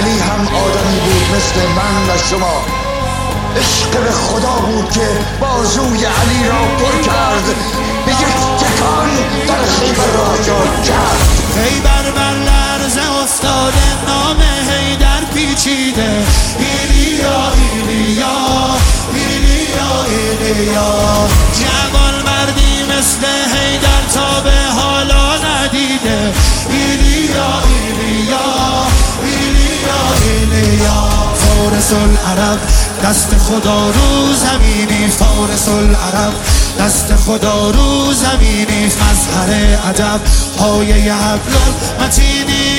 علی هم آدمی بود مثل من و شما. عشق به خدا بود که بازوی علی را پر کرد، به یک تکان در خیبر را ایجاد کرد. خیبر بر لرزه افتاده، نام حیدر پیچیده. ایلیا ایلیا ایلیا ایلیا، جوان مردی مثل حیدر تا به حالا ندیده. ایلیا ایلیا ایلیا ایلیا، فارس العرب دست خدا رو زمینی، فارس العرب دست خدا رو زمینی. مظهر ادب پایه حبل المتینی.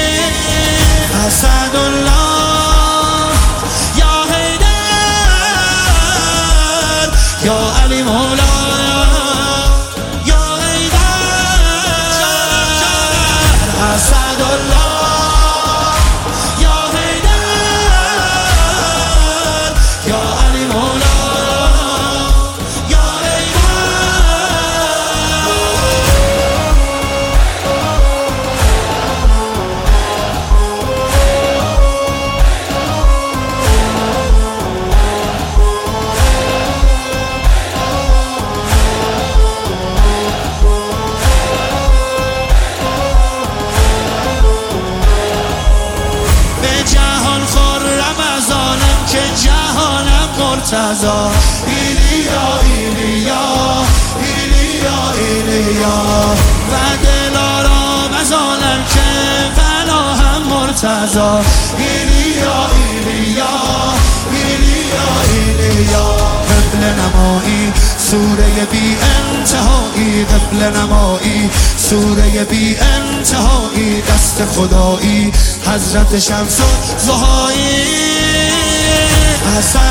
اسدالله یا حیدر یا علی مولا یا حیدر. اسدالله یا حیدر یا علی مولا یا مرتضی. ایلیا ایلیا ایلیا ایلیا، و دلارام از عالم که فنا هم مرتضی. ایلیا ایلیا ایلیا ایلیا، قبل نمایی سوره بی انتهایی، قبل نمایی سوره بی انتهایی. دست خدایی حضرت شمس الضحایی.